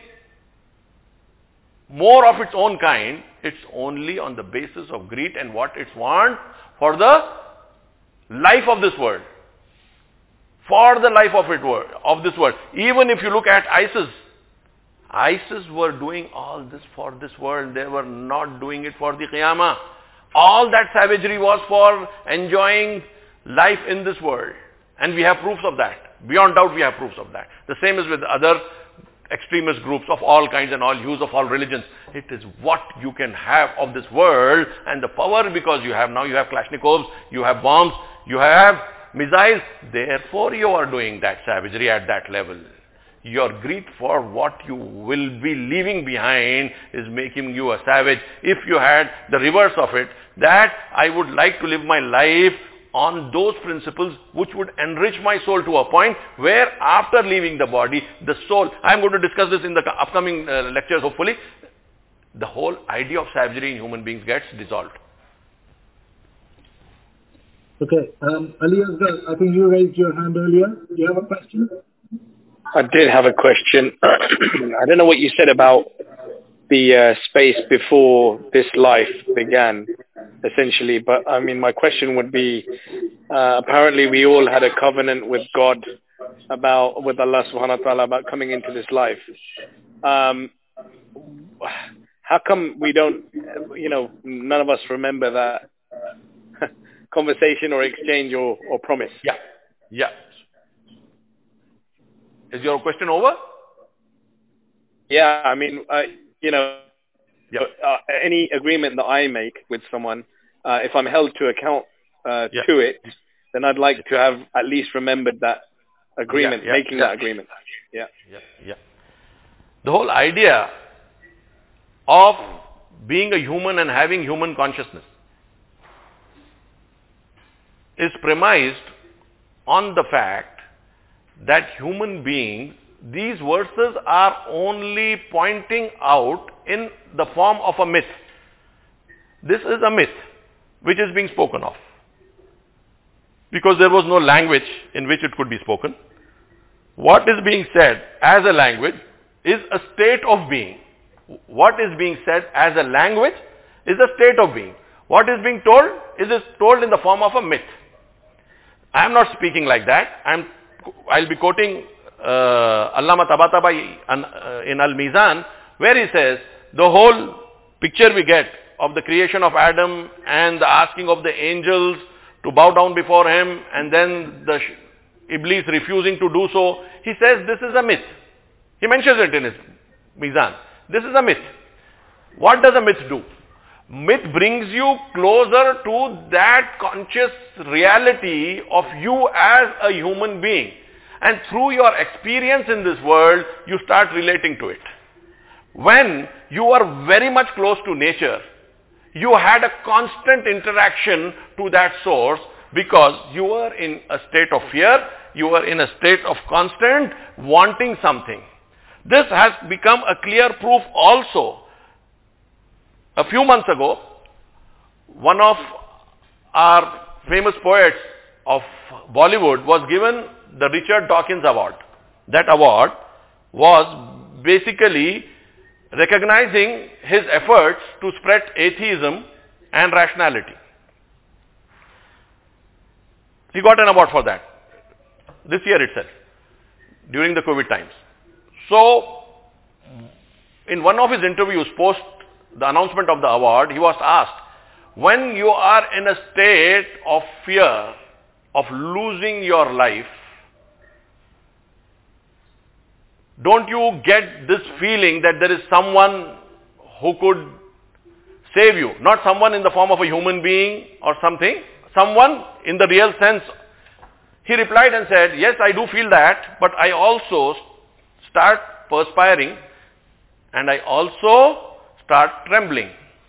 more of its own kind, it's only on the basis of greed and what it wants for the life of this world. For the life of, it world, of this world. Even if you look at ISIS, ISIS were doing all this for this world. They were not doing it for the Qiyamah. All that savagery was for enjoying life in this world. And we have proofs of that. Beyond doubt, we have proofs of that. The same is with other extremist groups of all kinds and all hues of all religions. It is what you can have of this world and the power, because you have now, you have Kalashnikovs, you have bombs, you have missiles. Therefore, you are doing that savagery at that level. Your greed for what you will be leaving behind is making you a savage. If you had the reverse of it, that I would like to live my life on those principles which would enrich my soul to a point where after leaving the body, the soul, I am going to discuss this in the upcoming uh, lectures hopefully, the whole idea of savagery in human beings gets dissolved. Okay, um, Ali Asghar, I think you raised your hand earlier. Do you have a question? I did have a question. I don't know what you said about the uh, space before this life began, essentially. But I mean, my question would be, uh, apparently we all had a covenant with God about, with Allah subhanahu wa ta'ala about coming into this life. Um, how come we don't, you know, none of us remember that conversation or exchange or, or promise? Yeah, yeah. Is your question over? Yeah, I mean, uh, you know, Yeah. uh, any agreement that I make with someone, uh, if I'm held to account uh, Yeah. to it, then I'd like to have at least remembered that agreement, Yeah, yeah, making yeah. that agreement. Yeah. Yeah, yeah. The whole idea of being a human and having human consciousness is premised on the fact that human beings, these verses are only pointing out in the form of a myth. This is a myth which is being spoken of, because there was no language in which it could be spoken. What is being said as a language is a state of being. What is being said as a language is a state of being. What is being told is told in the form of a myth. I am not speaking like that. I am, I'll be quoting uh, Allama Tabatabai uh, in Al-Mizan, where he says, the whole picture we get of the creation of Adam and the asking of the angels to bow down before him, and then the Iblis refusing to do so, he says this is a myth. He mentions it in his Mizan. This is a myth. What does a myth do? Myth brings you closer to that conscious reality of you as a human being. And through your experience in this world, you start relating to it. When you are very much close to nature, you had a constant interaction to that source because you were in a state of fear, you were in a state of constant wanting something. This has become a clear proof also. A few months ago, one of our famous poets of Bollywood was given the Richard Dawkins Award. That award was basically recognizing his efforts to spread atheism and rationality. He got an award for that this year itself, during the COVID times. So, in one of his interviews post the announcement of the award, he was asked, when you are in a state of fear of losing your life, don't you get this feeling that there is someone who could save you? Not someone in the form of a human being or something, someone in the real sense. He replied and said, yes, I do feel that, but I also start perspiring and I also start trembling.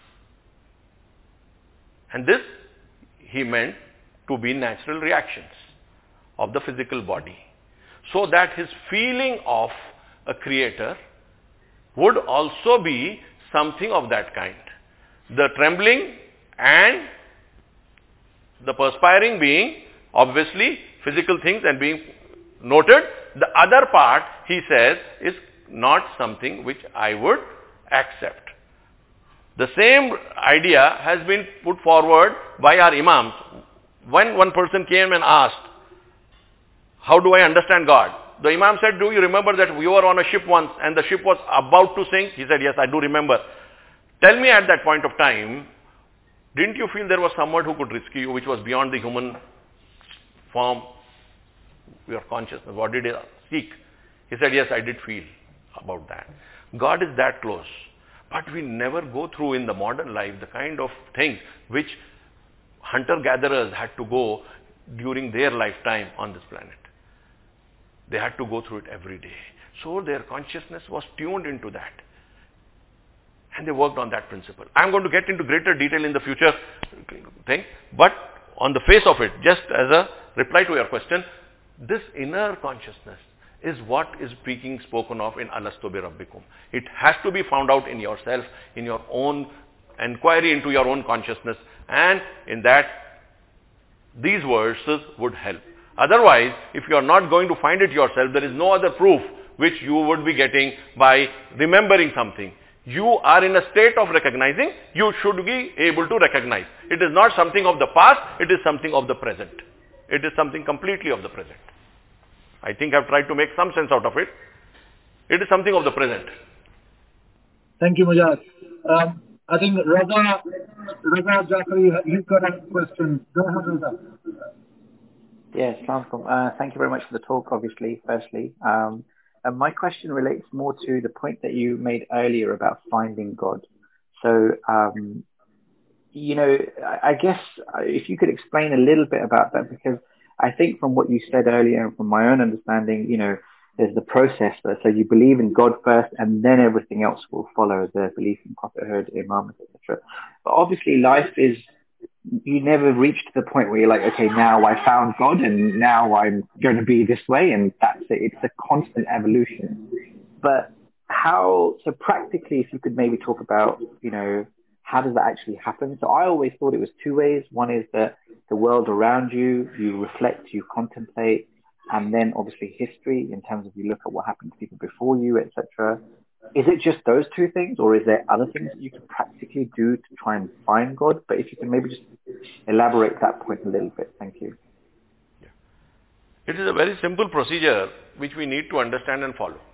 And this he meant to be natural reactions of the physical body, so that his feeling of a creator would also be something of that kind. The trembling and the perspiring being obviously physical things and being noted. The other part, he says, is not something which I would accept. The same idea has been put forward by our imams. When one person came and asked, how do I understand God? The imam said, do you remember that we were on a ship once and the ship was about to sink? He said, yes, I do remember. Tell me at that point of time, didn't you feel there was someone who could rescue you, which was beyond the human form, your consciousness? What did he seek? He said, yes, I did feel about that. God is that close. But we never go through in the modern life the kind of things which hunter-gatherers had to go during their lifetime on this planet. They had to go through it every day. So their consciousness was tuned into that. And they worked on that principle. I'm going to get into greater detail in the future thing. But on the face of it, just as a reply to your question, this inner consciousness is what is being spoken of in Alastu bi Rabbikum. It has to be found out in yourself, in your own inquiry into your own consciousness, and in that these verses would help. Otherwise, if you are not going to find it yourself, there is no other proof which you would be getting by remembering something. You are in a state of recognizing, you should be able to recognize. It is not something of the past, it is something of the present. It is something completely of the present. I think I've tried to make some sense out of it. It is something of the present. Thank you, Mujahid. Um, I think Raza, Raza Jafari, you've got a question. Go ahead, Raza. Yes, uh, thank you very much for the talk, obviously, firstly. Um, and my question relates more to the point that you made earlier about finding God. So, um, you know, I, I guess if you could explain a little bit about that, because I think from what you said earlier and from my own understanding, you know, there's the process. So you believe in God first and then everything else will follow, the belief in prophethood, imamate, et cetera. But obviously life is, you never reach to the point where you're like, okay, now I found God and now I'm going to be this way and that's it. It's a constant evolution. But how, so practically, if you could maybe talk about, you know, how does that actually happen? So I always thought it was two ways. One is that the world around you, you reflect, you contemplate, and then obviously history in terms of you look at what happened to people before you, et cetera. Is it just those two things, or is there other things that you can practically do to try and find God? But if you can maybe just elaborate that point a little bit. Thank you. Yeah. It is a very simple procedure which we need to understand and follow.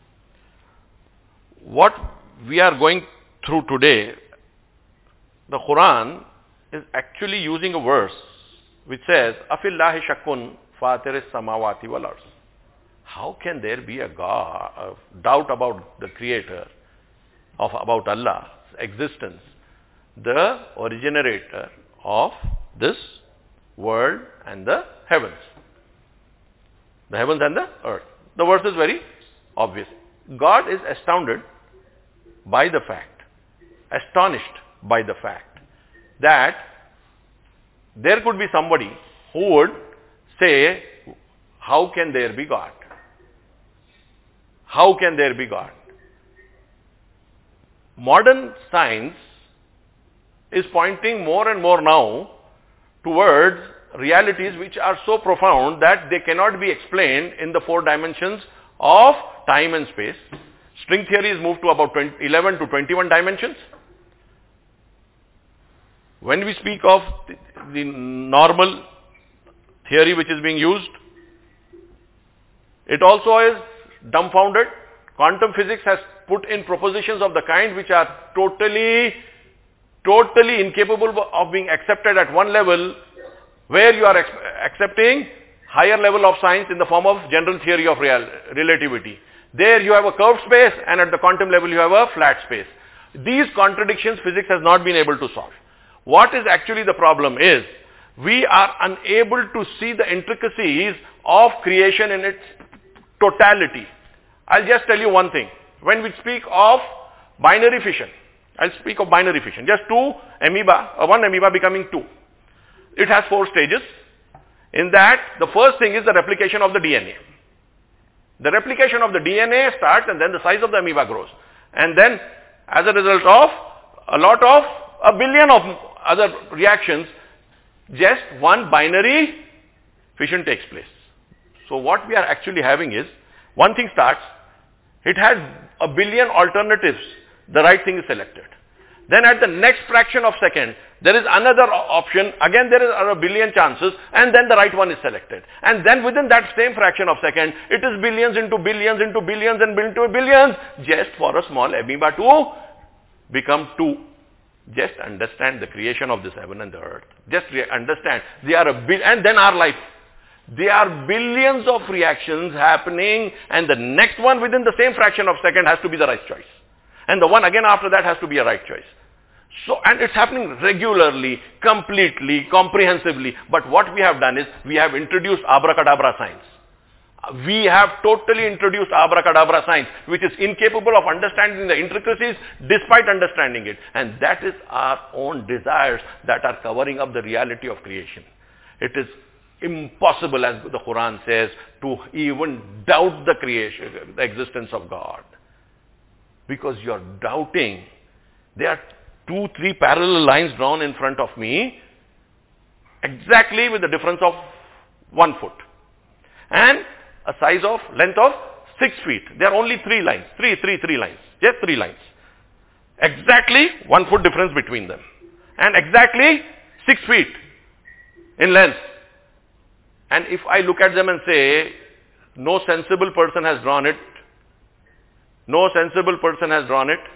What we are going through today, the Quran is actually using a verse which says, Afillahi shakkun fatiris samawati wal ars. How can there be a, God, a doubt about the Creator, of about Allah's existence, the originator of this world and the heavens? The heavens and the earth. The verse is very obvious. God is astounded by the fact, astonished by the fact that there could be somebody who would say, how can there be God? How can there be God? Modern science is pointing more and more now towards realities which are so profound that they cannot be explained in the four dimensions of time and space. String theory is moved to about eleven to twenty-one dimensions. When we speak of the, the normal theory which is being used, it also is dumbfounded. Quantum physics has put in propositions of the kind which are totally, totally incapable of being accepted at one level, where you are ex- accepting higher level of science in the form of general theory of real, relativity. There you have a curved space, and at the quantum level you have a flat space. These contradictions physics has not been able to solve. What is actually the problem is, we are unable to see the intricacies of creation in its totality. I'll just tell you one thing. When we speak of binary fission, I'll speak of binary fission. Just two amoeba, or one amoeba becoming two. It has four stages. In that, the first thing is the replication of the D N A. The replication of the D N A starts, and then the size of the amoeba grows. And then, as a result of a lot of, a billion of other reactions, just one binary fission takes place. So what we are actually having is, one thing starts, it has a billion alternatives, the right thing is selected. Then at the next fraction of second, there is another option, again there are a billion chances, and then the right one is selected. And then within that same fraction of second, it is billions into billions into billions and into billions, just for a small amoeba to become two. Just understand the creation of this heaven and the earth. Just re- understand, they are a bil- and then our life. There are billions of reactions happening, and the next one within the same fraction of second has to be the right choice. And the one again after that has to be a right choice. So, and it's happening regularly, completely, comprehensively. But what we have done is, we have introduced abracadabra science. We have totally introduced abracadabra science, which is incapable of understanding the intricacies despite understanding it. And that is our own desires that are covering up the reality of creation. It is impossible, as the Quran says, to even doubt the creation, the existence of God. Because you're doubting. There are two, three parallel lines drawn in front of me, exactly with the difference of one foot. And a size of, length of six feet. There are only three lines. Three, three, three lines. Just three lines. Exactly one foot difference between them. And exactly six feet in length. And if I look at them and say, no sensible person has drawn it, no sensible person has drawn it,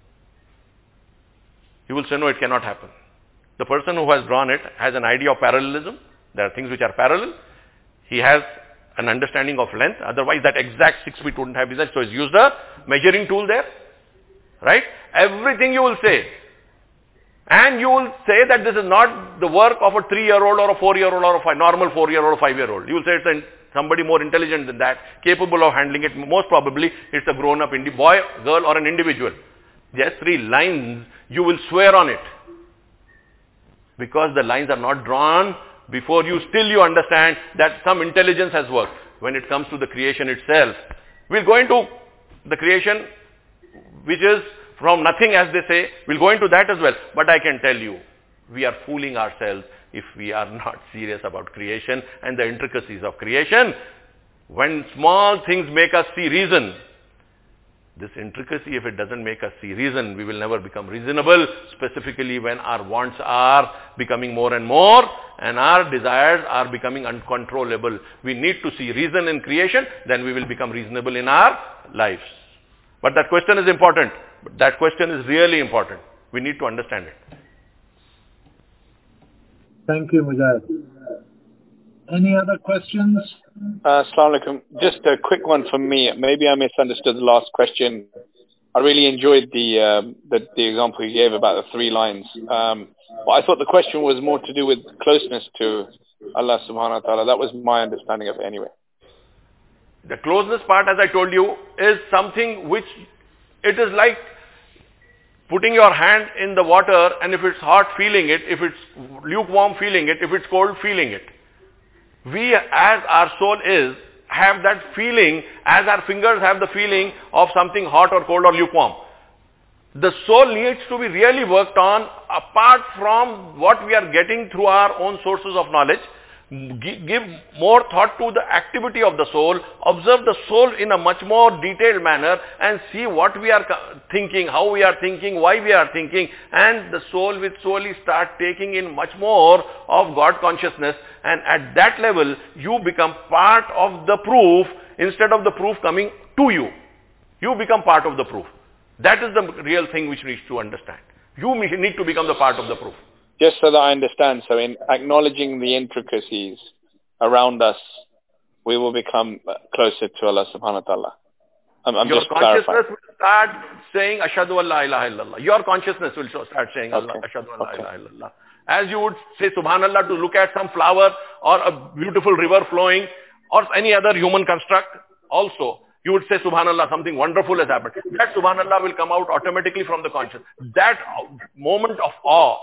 you will say, no, it cannot happen. The person who has drawn it has an idea of parallelism. There are things which are parallel. He has an understanding of length. Otherwise, that exact six feet wouldn't have been there. So he's used a measuring tool there. Right? Everything you will say. And you will say that this is not the work of a three-year-old or a four-year-old or a five, normal four-year-old or five-year-old. You will say it's an, somebody more intelligent than that, capable of handling it. Most probably, it's a grown-up indi- boy, girl, or an individual. Just three lines, you will swear on it. Because the lines are not drawn before you, still you understand that some intelligence has worked. When it comes to the creation itself, we'll go into the creation, which is from nothing, as they say. We'll go into that as well. But I can tell you, we are fooling ourselves if we are not serious about creation and the intricacies of creation. When small things make us see reason, this intricacy, if it doesn't make us see reason, we will never become reasonable, specifically when our wants are becoming more and more and our desires are becoming uncontrollable. We need to see reason in creation, then we will become reasonable in our lives. But that question is important. That question is really important. We need to understand it. Thank you, Mujahid. Any other questions? Uh, Assalamu alaikum. Just a quick one from me. Maybe I misunderstood the last question. I really enjoyed the um, the, the example you gave about the three lines. Um, but I thought the question was more to do with closeness to Allah subhanahu wa ta'ala. That was my understanding of it anyway. The closeness part, as I told you, is something which it is like putting your hand in the water, and if it's hot, feeling it. If it's lukewarm, feeling it. If it's cold, feeling it. We, as our soul is, have that feeling as our fingers have the feeling of something hot or cold or lukewarm. The soul needs to be really worked on apart from what we are getting through our own sources of knowledge. Give more thought to the activity of the soul, observe the soul in a much more detailed manner and see what we are thinking, how we are thinking, why we are thinking, and the soul will slowly start taking in much more of God consciousness, and at that level you become part of the proof instead of the proof coming to you. You become part of the proof. That is the real thing which needs to understand. You need to become the part of the proof. Just so that I understand, so in acknowledging the intricacies around us, we will become closer to Allah subhanahu wa ta'ala. I'm, I'm Your just consciousness clarifying. will start saying, Ashhadu an la ilaha illallah. Your consciousness will start saying, Allah, Okay. Ashhadu an la Okay. ilaha illallah. As you would say Subhanallah to look at some flower or a beautiful river flowing or any other human construct, also, you would say Subhanallah, something wonderful has happened. That Subhanallah will come out automatically from the conscience. That moment of awe,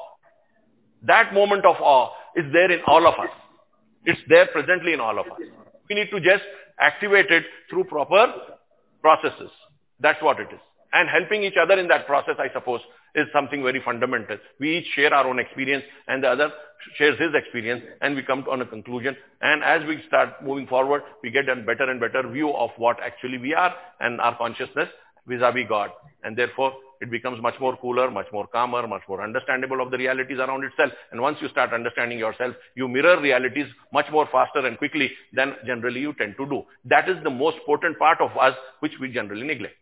That moment of awe is there in all of us. It's there presently in all of us. We need to just activate it through proper processes. That's what it is. And helping each other in that process, I suppose, is something very fundamental. We each share our own experience and the other shares his experience, and we come to on a conclusion. And as we start moving forward, we get a better and better view of what actually we are and our consciousness vis-a-vis God. And therefore, it becomes much more cooler, much more calmer, much more understandable of the realities around itself. And once you start understanding yourself, you mirror realities much more faster and quickly than generally you tend to do. That is the most potent part of us, which we generally neglect.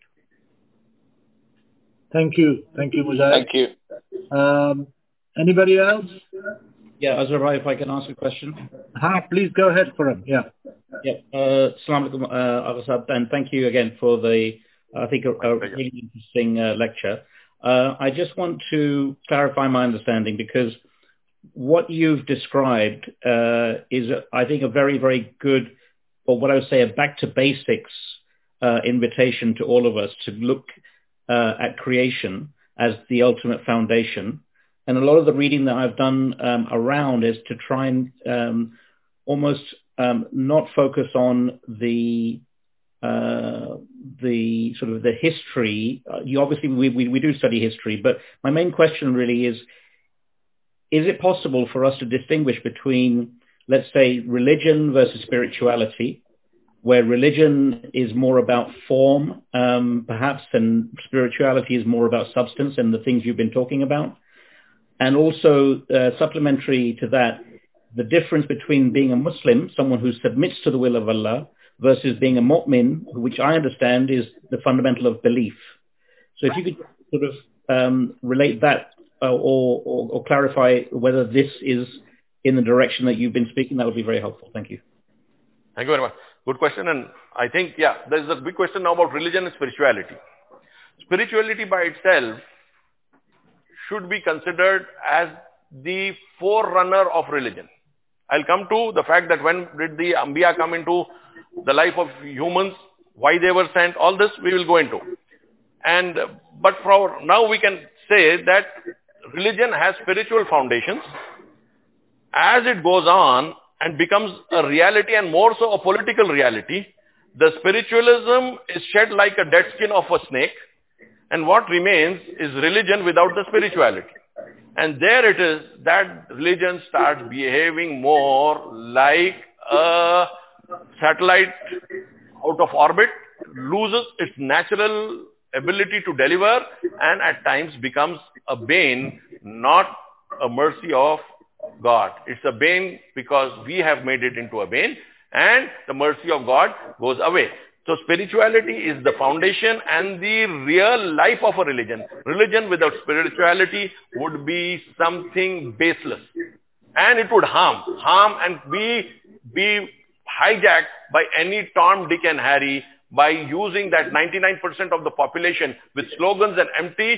Thank you. Thank you, Mujahid. Thank you. Um, anybody else? Yeah, Azhar, if I can ask a question. Ha, please go ahead, Karan. Yeah. Yeah. Uh, Assalamu alaikum, uh, Aghasab, and thank you again for the, I think, a, a really interesting uh, lecture. Uh, I just want to clarify my understanding, because what you've described uh, is, I think, a very, very good, or what I would say, a back to basics uh, invitation to all of us to look uh, at creation as the ultimate foundation. And a lot of the reading that I've done um, around is to try and um, almost um, not focus on the uh, the sort of the history. Uh, you obviously we, we we do study history, but my main question really is: is it possible for us to distinguish between, let's say, religion versus spirituality, where religion is more about form, um, perhaps, and spirituality is more about substance and the things you've been talking about? And also, uh, supplementary to that, the difference between being a Muslim, someone who submits to the will of Allah, versus being a mu'min, which I understand is the fundamental of belief. So if you could sort of um, relate that uh, or, or, or clarify whether this is in the direction that you've been speaking, that would be very helpful. Thank you. Thank you very much. Good question. And I think, yeah, there's a big question now about religion and spirituality. Spirituality by itself should be considered as the forerunner of religion. I'll come to the fact that when did the Anbiya come into the life of humans, why they were sent, all this we will go into. And, but for now we can say that religion has spiritual foundations. As it goes on and becomes a reality, and more so a political reality, the spiritualism is shed like a dead skin of a snake, and what remains is religion without the spirituality. And there it is that religion starts behaving more like a satellite out of orbit, loses its natural ability to deliver, and at times becomes a bane, not a mercy of God. It's a bane because we have made it into a bane, and the mercy of God goes away. So spirituality is the foundation and the real life of a religion. Religion without spirituality would be something baseless. And it would harm, harm and be, be hijacked by any Tom, Dick and Harry by using that ninety-nine percent of the population with slogans and empty,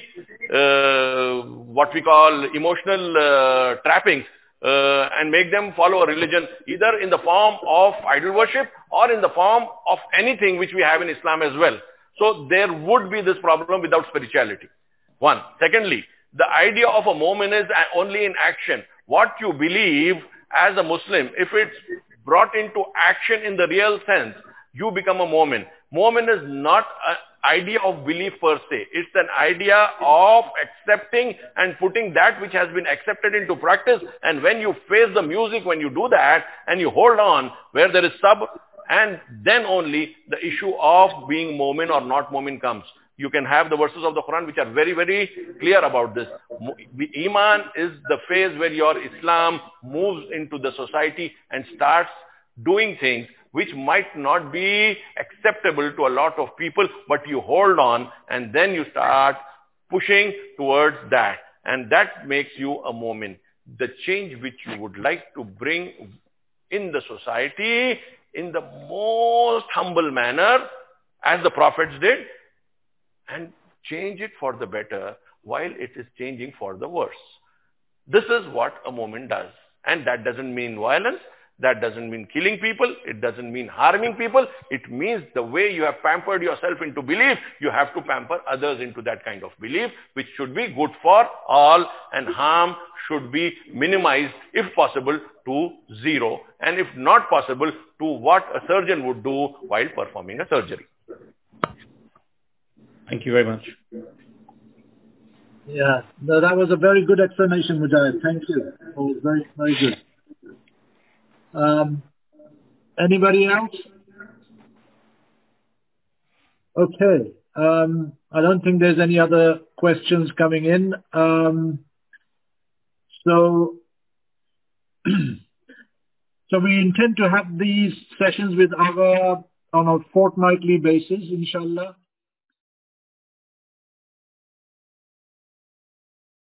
uh, what we call emotional uh, trappings, Uh, and make them follow a religion either in the form of idol worship or in the form of anything which we have in Islam as well. So there would be this problem without spirituality. One. Secondly, the idea of a mu'min is only in action. What you believe as a Muslim, if it's brought into action in the real sense, you become a mu'min. Mu'min is not an idea of belief per se. It's an idea of accepting and putting that which has been accepted into practice. And when you face the music, when you do that, and you hold on where there is sub, and then only the issue of being mu'min or not mu'min comes. You can have the verses of the Quran which are very, very clear about this. Iman is the phase where your Islam moves into the society and starts doing things which might not be acceptable to a lot of people, but you hold on and then you start pushing towards that. And that makes you a mu'min. The change which you would like to bring in the society in the most humble manner, as the prophets did, and change it for the better while it is changing for the worse. This is what a mu'min does. And that doesn't mean violence. That doesn't mean killing people. It doesn't mean harming people. It means the way you have pampered yourself into belief, you have to pamper others into that kind of belief, which should be good for all, and harm should be minimized, if possible, to zero, and if not possible, to what a surgeon would do while performing a surgery. Thank you very much. Yeah, no, that was a very good explanation, Mujahid. Thank you. It was very, very good. Um, anybody else? Okay. Um, I don't think there's any other questions coming in. Um, so, so we intend to have these sessions with Aga on a fortnightly basis, inshallah.